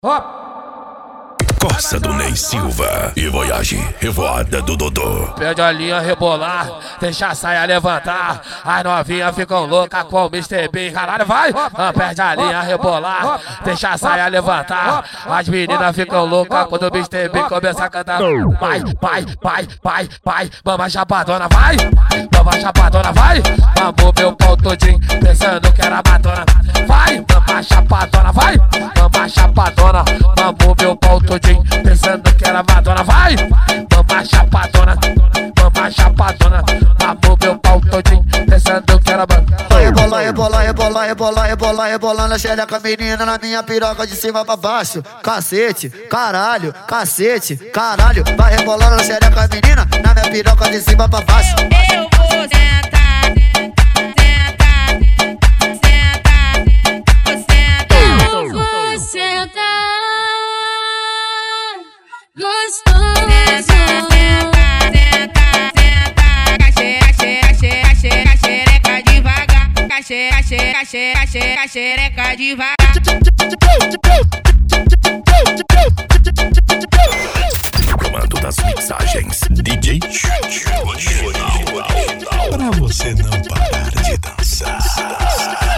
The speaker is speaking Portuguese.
Hop! Costa do Ney Silva e Voyage, revoada do Dodô. Pede a linha rebolar, deixa a saia levantar. As novinhas ficam loucas com o Mr. Bean. Caralho, vai! Perde a linha rebolar, deixa a saia levantar. As meninas ficam loucas quando o Mr. Bean começa a cantar. Vai, mama chapadona, vai! Mama chapadona, vai! Mamou meu pau todinho, pensando que era batona. Vai, mama chapadona, vai! Mama chapadona, mamou meu pau todinho, pensando que era madonna. Vai, mama chapadona, mamou meu pau todinho, pensando que era madonna. Rebola na xereca, menina, na minha piroca de cima pra baixo. Cacete, caralho, cacete, caralho. Vai rebolando na xereca, menina, na minha piroca de cima pra baixo. Eu vou sentar, eu vou sentar. Gostoso. Xereca devagar. Xereca devagar. Comando das mixagens, DJ Chute. Pra você não parar de dançar.